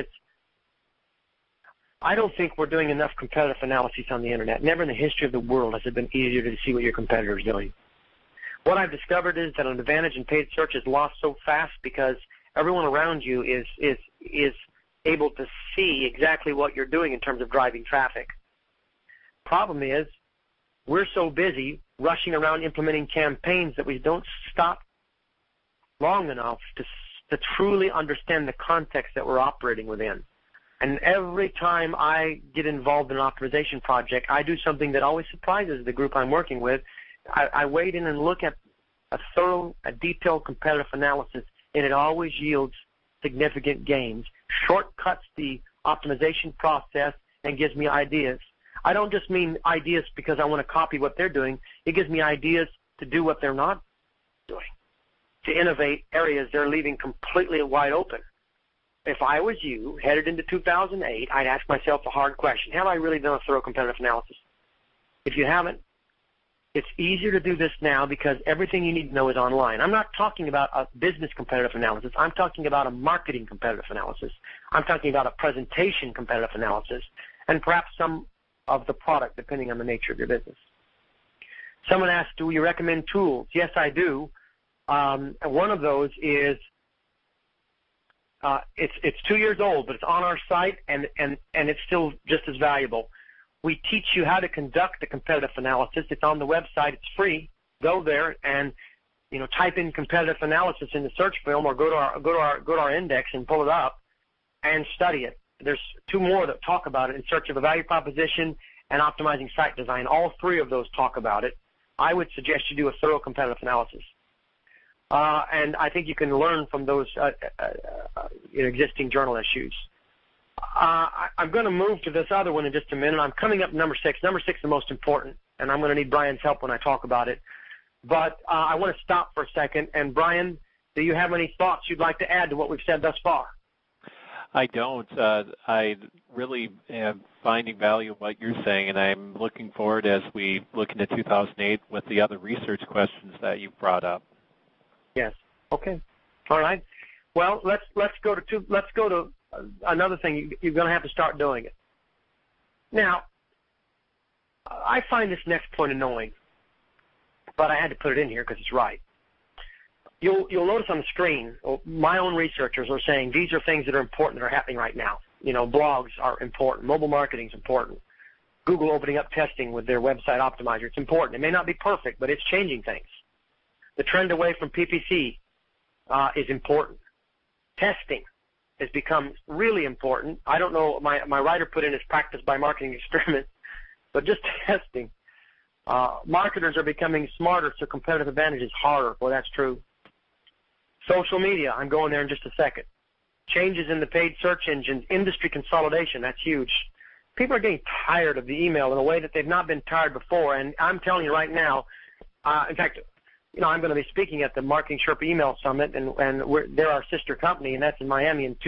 Speaker 2: we're doing enough competitive analysis on the internet. Never in the history of the world has it been easier to see what your competitor is doing. What I've discovered is that an advantage in paid search is lost so fast because everyone around you is able to see exactly what you're doing in terms of driving traffic. Problem is, we're so busy rushing around implementing campaigns that we don't stop long enough to truly understand the context that we're operating within. And every time I get involved in an optimization project, I do something that always surprises the group I'm working with. I wade in and look at a thorough, detailed competitive analysis, and it always yields significant gains, shortcuts the optimization process, and gives me ideas. I don't just mean ideas because I want to copy what they're doing. It gives me ideas to do what they're not doing, to innovate areas they're leaving completely wide open. if I was you, headed into 2008, I'd ask myself a hard question. Have I really done a thorough competitive analysis? If you haven't, it's easier to do this now because everything you need to know is online. I'm not talking about a business competitive analysis. I'm talking about a marketing competitive analysis. I'm talking about a presentation competitive analysis, and perhaps some of the product, depending on the nature of your business. Someone asked, do you recommend tools? Yes, I do. One of those is, it's 2 years old, but it's on our site, and it's still just as valuable. We teach you how to conduct a competitive analysis. It's on the website. It's free. Go there and type in competitive analysis in the search film, or go to our index and pull it up and study it. There's 2 more that talk about it: In Search of a Value Proposition and Optimizing Site Design. All 3 of those talk about it. I would suggest you do a thorough competitive analysis. And I think you can learn from those existing journal issues. I'm going to move to this other one in just a minute. I'm coming up to number 6. Number 6 is the most important, and I'm going to need Brian's help when I talk about it. But I want to stop for a second. And Brian, do you have any thoughts you'd like to add to what we've said thus far?
Speaker 3: I don't. I really am finding value in what you're saying, and I'm looking forward as we look into 2008 with the other research questions that you've brought up.
Speaker 2: Yes. Okay. All right. Well, let's go to another thing. You're going to have to start doing it. Now, I find this next point annoying, but I had to put it in here because it's right. You'll notice on the screen, my own researchers are saying these are things that are important that are happening right now. Blogs are important. Mobile marketing is important. Google opening up testing with their website optimizer. It's important. It may not be perfect, but it's changing things. The trend away from PPC is important. Testing has become really important. I don't know, my writer put in his practice by marketing experiment, but just testing. Marketers are becoming smarter, so competitive advantage is harder. Well, that's true. Social media, I'm going there in just a second. Changes in the paid search engines, industry consolidation, that's huge. People are getting tired of the email in a way that they've not been tired before, and I'm telling you right now, in fact, I'm going to be speaking at the Marketing Sherpa Email Summit, and they're our sister company, and that's in Miami in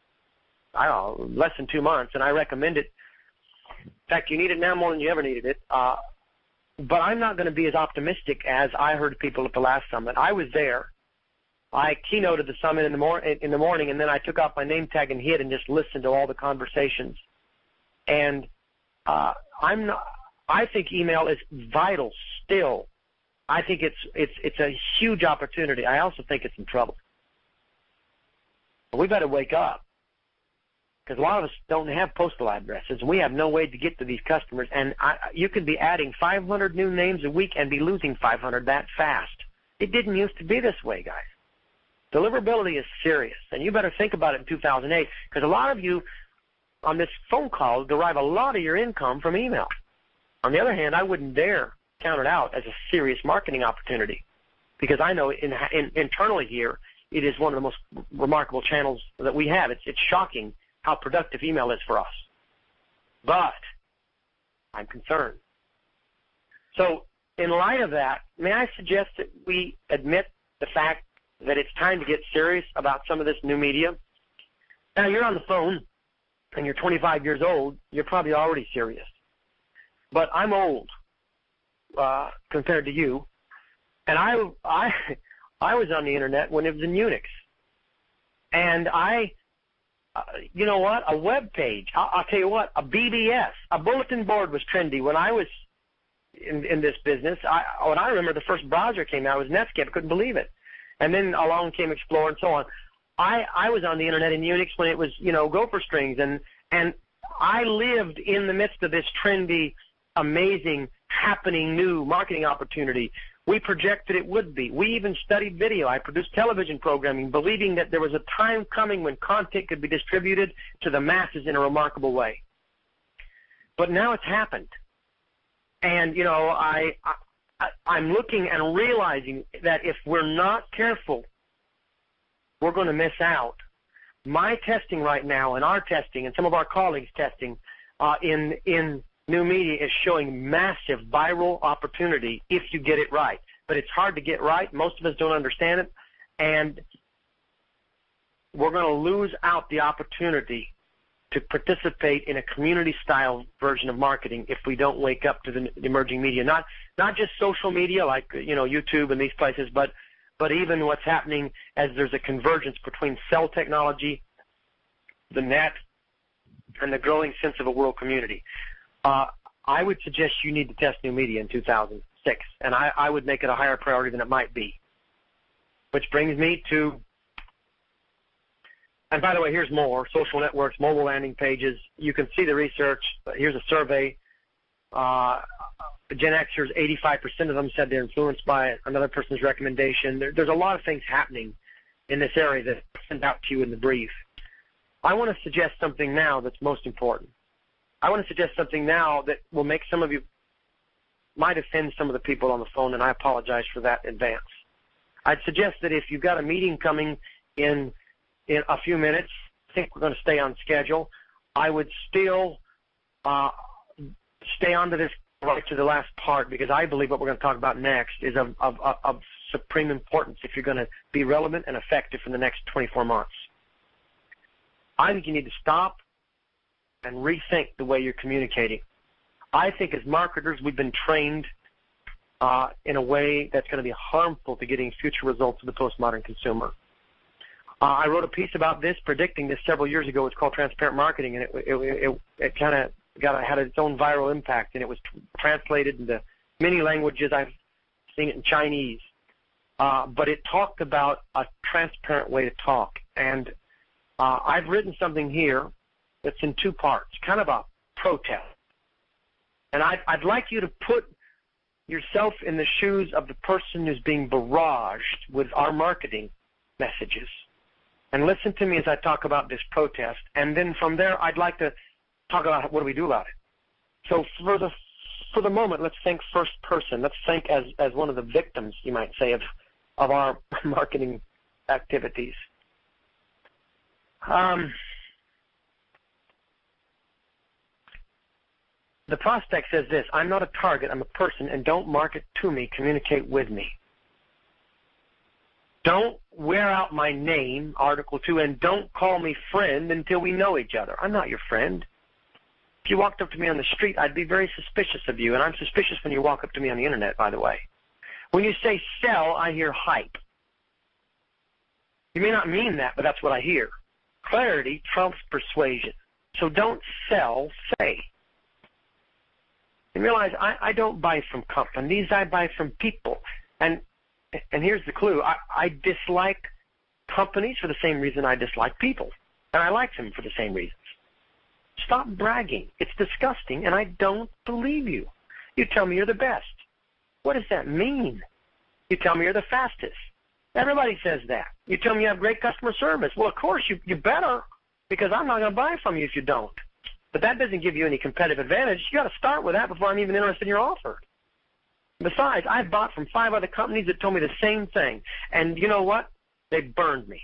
Speaker 2: less than 2 months, and I recommend it. In fact, you need it now more than you ever needed it. But I'm not going to be as optimistic as I heard people at the last summit. I was there. I keynoted the summit in the morning, and then I took off my name tag and hid and just listened to all the conversations. And I think email is vital still. I think it's a huge opportunity. I also think it's in trouble. We better wake up, because a lot of us don't have postal addresses. We have no way to get to these customers, and you could be adding 500 new names a week and be losing 500 that fast. It didn't used to be this way, guys. Deliverability is serious, and you better think about it in 2008, because a lot of you on this phone call derive a lot of your income from email. On the other hand, I wouldn't dare count it out as a serious marketing opportunity, because I know internally here it is one of the most remarkable channels that we have. It's shocking how productive email is for us. But I'm concerned. So in light of that, may I suggest that we admit the fact that it's time to get serious about some of this new media? Now, you're on the phone and you're 25 years old, you're probably already serious. But I'm old compared to you, and I was on the internet when it was in Unix. And you know what? A web page. I'll tell you what. A BBS, a bulletin board, was trendy when I was in this business. When I remember the first browser came out, it was Netscape. I couldn't believe it. And then along came Explorer and so on. I was on the internet in Unix when it was, Gopher strings, and I lived in the midst of this trendy, amazing, happening new marketing opportunity. We projected it would be. We even studied video. I produced television programming, believing that there was a time coming when content could be distributed to the masses in a remarkable way. But now it's happened. And, I'm looking and realizing that if we're not careful, we're going to miss out. My testing right now, and our testing, and some of our colleagues' testing in new media is showing massive viral opportunity if you get it right. But it's hard to get right. Most of us don't understand it. And we're going to lose out the opportunity to participate in a community-style version of marketing if we don't wake up to the emerging media. Not just social media like YouTube and these places, but even what's happening as there's a convergence between cell technology, the net, and the growing sense of a world community. I would suggest you need to test new media in 2006, and I would make it a higher priority than it might be. Which brings me to, and by the way, here's more, social networks, mobile landing pages. You can see the research. Here's a survey. Gen Xers, 85% of them said they're influenced by another person's recommendation. There's a lot of things happening in this area that I sent out to you in the brief. I want to suggest something now that's most important. I want to suggest something now that will make some of you, might offend some of the people on the phone, and I apologize for that in advance. I'd suggest that if you've got a meeting coming in a few minutes, I think we're going to stay on schedule, I would still stay on to this right to the last part, because I believe what we're going to talk about next is of supreme importance if you're going to be relevant and effective for the next 24 months. I think you need to stop and rethink the way you're communicating. I think as marketers we've been trained in a way that's going to be harmful to getting future results of the postmodern consumer. I wrote a piece about this, predicting this several years ago. It's called Transparent Marketing, and it kind of had its own viral impact, and it was translated into many languages. I've seen it in Chinese. But it talked about a transparent way to talk. And I've written something here that's in two parts, kind of a protest. And I'd like you to put yourself in the shoes of the person who's being barraged with our marketing messages. And listen to me as I talk about this protest. And then from there, I'd like to talk about what do we do about it. So for the moment, let's think first person. Let's think as one of the victims, you might say, of our marketing activities. The prospect says this: I'm not a target, I'm a person, and don't market to me, communicate with me. Don't wear out my name, Article 2, and don't call me friend until we know each other. I'm not your friend. If you walked up to me on the street, I'd be very suspicious of you, and I'm suspicious when you walk up to me on the internet, by the way. When you say sell, I hear hype. You may not mean that, but that's what I hear. Clarity trumps persuasion. So don't sell, say. And realize I don't buy from companies, I buy from people. And here's the clue. I dislike companies for the same reason I dislike people. And I like them for the same reasons. Stop bragging. It's disgusting, and I don't believe you. You tell me you're the best. What does that mean? You tell me you're the fastest. Everybody says that. You tell me you have great customer service. Well, of course, you better, because I'm not going to buy from you if you don't. But that doesn't give you any competitive advantage. You got to start with that before I'm even interested in your offer. Besides, I've bought from 5 other companies that told me the same thing. And you know what? They burned me.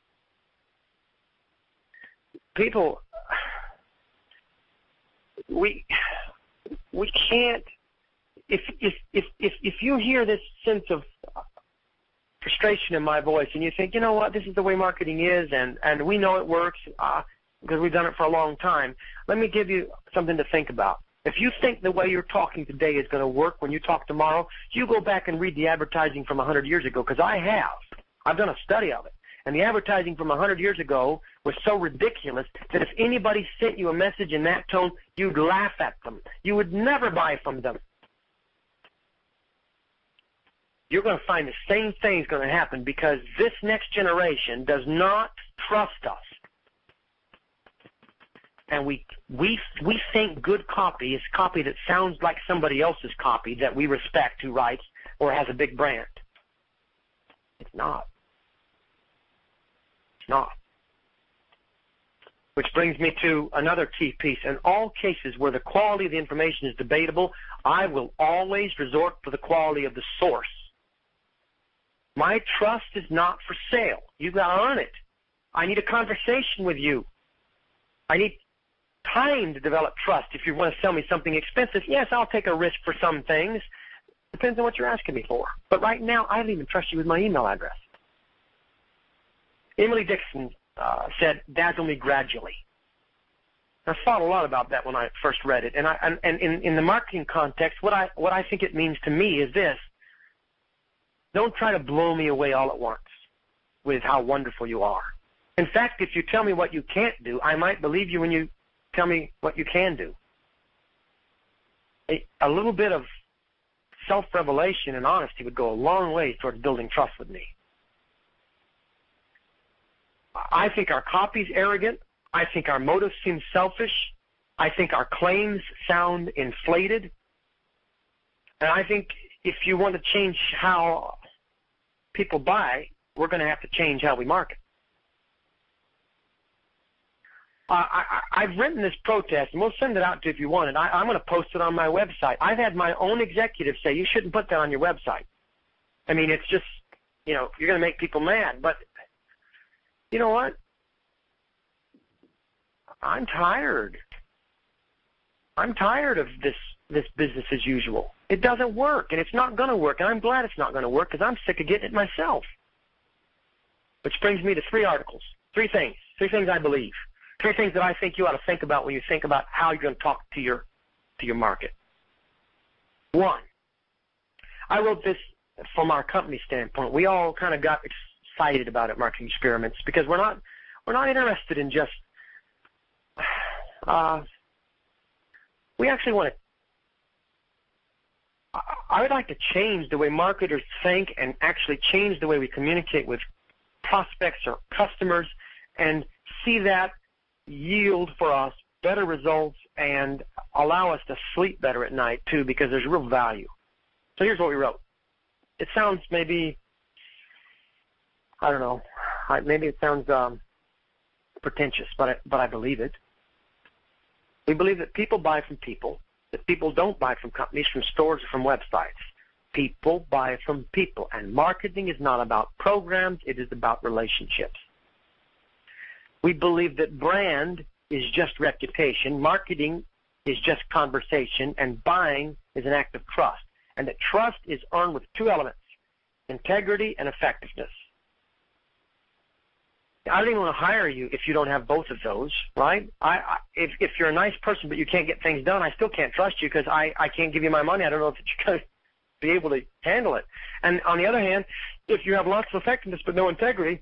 Speaker 2: People, we can't, if you hear this sense of frustration in my voice and you think, you know what, this is the way marketing is and we know it works because we've done it for a long time, let me give you something to think about. If you think the way you're talking today is going to work when you talk tomorrow, you go back and read the advertising from 100 years ago, because I have. I've done a study of it. And the advertising from 100 years ago was so ridiculous that if anybody sent you a message in that tone, you'd laugh at them. You would never buy from them. You're going to find the same thing is going to happen, because this next generation does not trust us. And we think good copy is copy that sounds like somebody else's copy that we respect, who writes or has a big brand. It's not. It's not. Which brings me to another key piece. In all cases where the quality of the information is debatable, I will always resort to the quality of the source. My trust is not for sale. You've got to earn it. I need a conversation with you. I need time to develop trust. If you want to sell me something expensive, yes, I'll take a risk for some things. Depends on what you're asking me for. But right now, I don't even trust you with my email address. Emily Dixon said, dazzle me gradually. I thought a lot about that when I first read it. And in the marketing context, what I think it means to me is this. Don't try to blow me away all at once with how wonderful you are. In fact, if you tell me what you can't do, I might believe you when you tell me what you can do. A little bit of self-revelation and honesty would go a long way towards building trust with me. I think our copy's arrogant. I think our motives seem selfish. I think our claims sound inflated. And I think if you want to change how people buy, we're going to have to change how we market. I've written this protest, and we'll send it out to you if you want it. I'm going to post it on my website. I've had my own executives say, you shouldn't put that on your website. I mean, it's just, you're going to make people mad. But you know what? I'm tired. I'm tired of this business as usual. It doesn't work, and it's not going to work, and I'm glad it's not going to work because I'm sick of getting it myself. Which brings me to 3 articles, 3 things I believe. 3 things that I think you ought to think about when you think about how you're going to talk to your market. 1, I wrote this from our company standpoint. We all kind of got excited about it, Marketing Experiments, because we're not interested in just we actually want to. I would like to change the way marketers think and actually change the way we communicate with prospects or customers, and see that yield for us better results and allow us to sleep better at night too, because there's real value. So here's what we wrote. It sounds maybe, I don't know, maybe it sounds pretentious, but I believe it. We believe that people buy from people, that people don't buy from companies, from stores, or from websites. People buy from people, and marketing is not about programs, it is about relationships. We believe that brand is just reputation, marketing is just conversation, and buying is an act of trust. And that trust is earned with 2 elements, integrity and effectiveness. I don't even want to hire you if you don't have both of those, right? If you're a nice person but you can't get things done, I still can't trust you because I can't give you my money. I don't know if you're going to be able to handle it. And on the other hand, if you have lots of effectiveness but no integrity,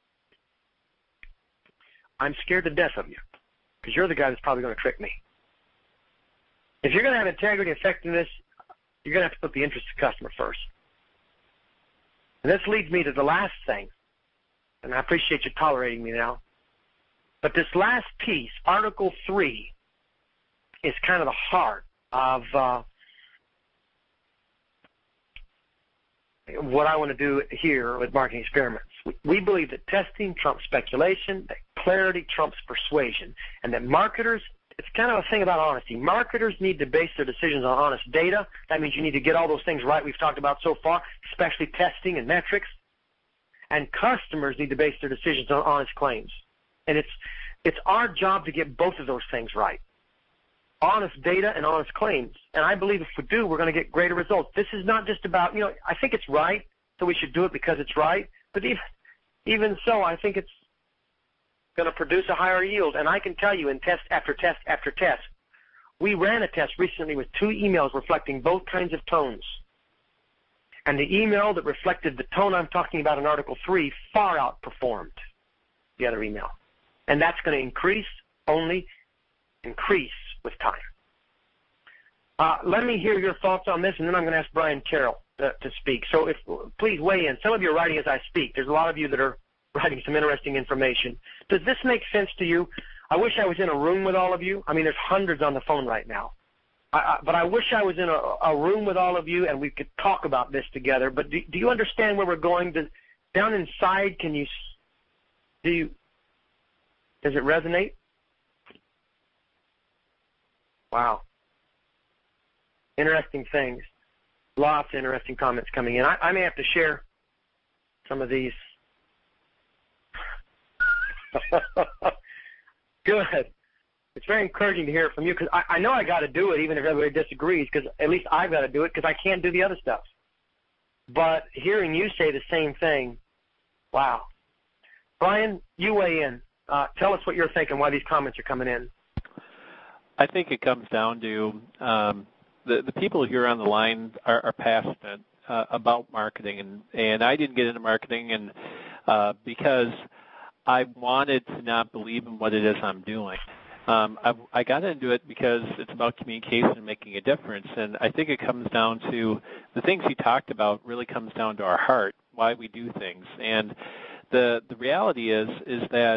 Speaker 2: I'm scared to death of you because you're the guy that's probably going to trick me. If you're going to have integrity and effectiveness, you're going to have to put the interest of the customer first. And this leads me to the last thing, and I appreciate you tolerating me now. But this last piece, Article 3, is kind of the heart of what I want to do here with Marketing Experiments. We believe that testing trumps speculation, that clarity trumps persuasion, and that marketers, it's kind of a thing about honesty. Marketers need to base their decisions on honest data. That means you need to get all those things right we've talked about so far, especially testing and metrics. And customers need to base their decisions on honest claims. And it's our job to get both of those things right. Honest data and honest claims. And I believe if we do, we're going to get greater results. This is not just about, I think it's right, so we should do it because it's right. But even so, I think it's going to produce a higher yield. And I can tell you in test after test after test, we ran a test recently with 2 emails reflecting both kinds of tones. And the email that reflected the tone I'm talking about in Article 3 far outperformed the other email. And that's going to only increase with time. Let me hear your thoughts on this, and then I'm going to ask Brian Carroll to speak. So please weigh in. Some of you are writing as I speak. There's a lot of you that are writing some interesting information. Does this make sense to you? I wish I was in a room with all of you. I mean, there's hundreds on the phone right now. But I wish I was in a room with all of you and we could talk about this together. But do you understand where we're going? Down inside, does it resonate? Wow. Interesting things. Lots of interesting comments coming in. I may have to share some of these. Good. It's very encouraging to hear it from you because I know I got to do it even if everybody disagrees, because at least I've got to do it because I can't do the other stuff. But hearing you say the same thing, wow. Brian, you weigh in. Tell us what you're thinking, why these comments are coming in.
Speaker 3: I think it comes down to the people here on the line are passionate about marketing, and I didn't get into marketing and because I wanted to not believe in what it is I'm doing. I got into it because it's about communication and making a difference, and I think it comes down to the things you talked about really comes down to our heart, why we do things. And the reality is that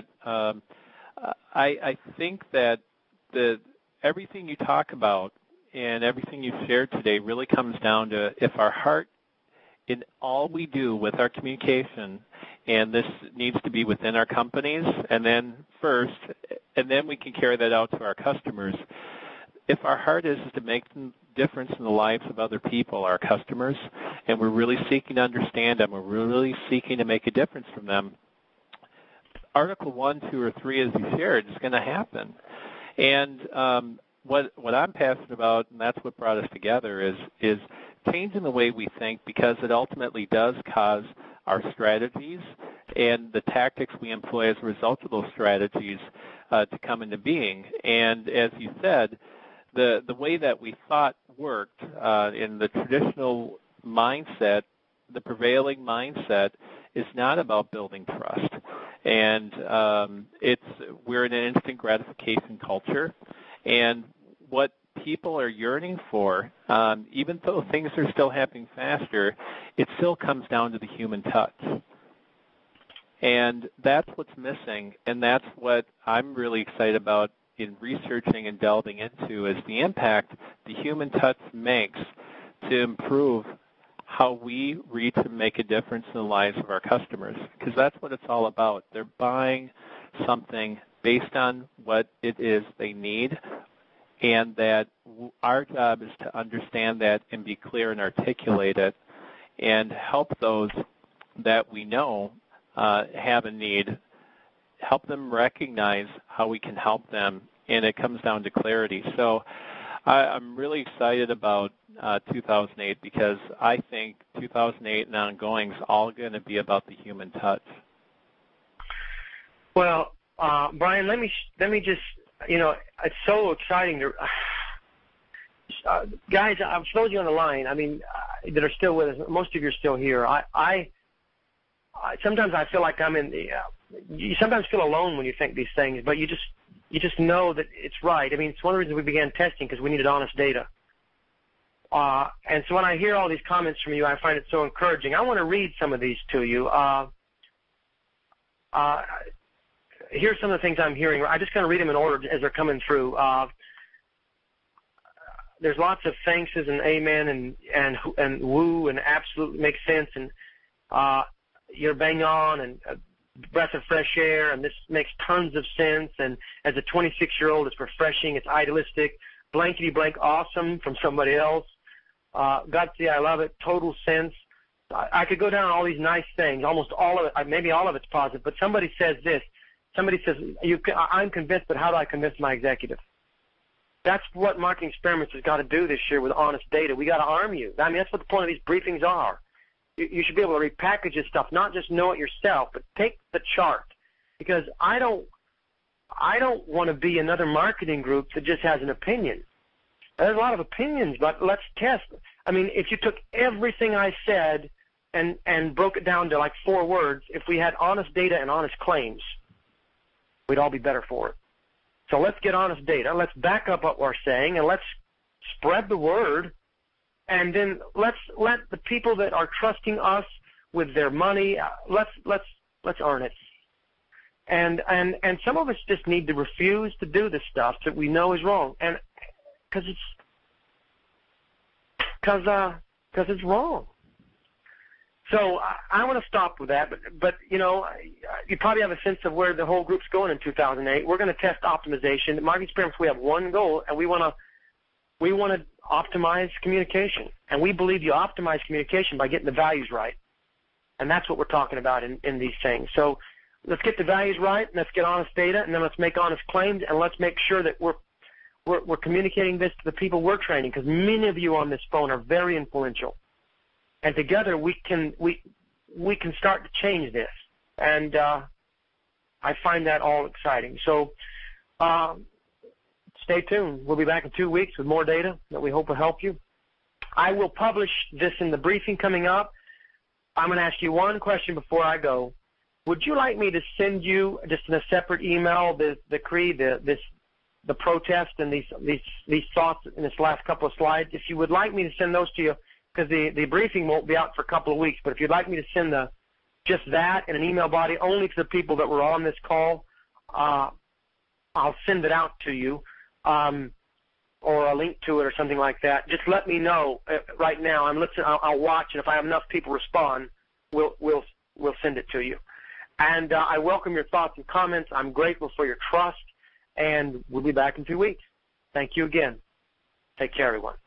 Speaker 3: I think that everything you talk about and everything you've shared today really comes down to if our heart in all we do with our communication, and this needs to be within our companies, and then we can carry that out to our customers. If our heart is to make a difference in the lives of other people, our customers, and we're really seeking to understand them, we're really seeking to make a difference from them, Article 1, 2, or 3, as you shared, is going to happen. And what I'm passionate about, and that's what brought us together, is changing the way we think, because it ultimately does cause our strategies and the tactics we employ as a result of those strategies to come into being. And as you said, the way that we thought worked in the traditional mindset, the prevailing mindset, is not about building trust. And we're in an instant gratification culture, and what people are yearning for, even though things are still happening faster, it still comes down to the human touch. And that's what's missing, and that's what I'm really excited about in researching and delving into, is the impact the human touch makes to improve how we reach and make a difference in the lives of our customers, because that's what it's all about. They're buying something based on what it is they need, and that our job is to understand that and be clear and articulate it and help those that we know have a need, help them recognize how we can help them, and it comes down to clarity. So I'm really excited about 2008, because I think 2008 and ongoing is all going to be about the human touch.
Speaker 2: Well, Brian, let me just, it's so exciting to guys. I've told you on the line, I mean, that are still with us. Most of you are still here. I sometimes I feel like I'm in the. You sometimes feel alone when you think these things, but you just know that it's right. I mean, it's one of the reasons we began testing, because we needed honest data. And so when I hear all these comments from you, I find it so encouraging. I want to read some of these to you. Here's some of the things I'm hearing. I'm just going to read them in order as they're coming through. There's lots of thanks and amen and woo and absolutely makes sense, and you're bang on, and a breath of fresh air, and this makes tons of sense, and as a 26-year-old, it's refreshing, it's idealistic, blankety blank awesome from somebody else, gutsy, I love it, total sense. I could go down all these nice things, almost all of it, maybe all of it's positive, but somebody says this. Somebody says, I'm convinced, but how do I convince my executive? That's what Marketing Experiments has got to do this year with honest data. We got to arm you. I mean, that's what the point of these briefings are. You should be able to repackage this stuff, not just know it yourself, but take the chart. Because I don't want to be another marketing group that just has an opinion. There's a lot of opinions, but let's test. I mean, if you took everything I said and broke it down to like 4 words, if we had honest data and honest claims, we'd all be better for it. So let's get honest data. Let's back up what we're saying, and let's spread the word. And then let's let the people that are trusting us with their money, let's earn it. And some of us just need to refuse to do the stuff that we know is wrong, and because it's wrong. So I want to stop with that, but you probably have a sense of where the whole group's going in 2008. We're going to test optimization. At Marketing Experiments, we have one goal, and we want to optimize communication, and we believe you optimize communication by getting the values right, and that's what we're talking about in these things. So let's get the values right, and let's get honest data, and then let's make honest claims, and let's make sure that we're communicating this to the people we're training, because many of you on this phone are very influential. And together we can start to change this. And I find that all exciting. So stay tuned. We'll be back in 2 weeks with more data that we hope will help you. I will publish this in the briefing coming up. I'm going to ask you one question before I go. Would you like me to send you, just in a separate email, the creed, the protest, and these thoughts in this last couple of slides? If you would like me to send those to you, because the briefing won't be out for a couple of weeks, but if you'd like me to send just that in an email body only to the people that were on this call, I'll send it out to you, or a link to it or something like that. Just let me know right now. I'm listening. I'll watch, and if I have enough people respond, we'll send it to you. And I welcome your thoughts and comments. I'm grateful for your trust, and we'll be back in 2 weeks. Thank you again. Take care, everyone.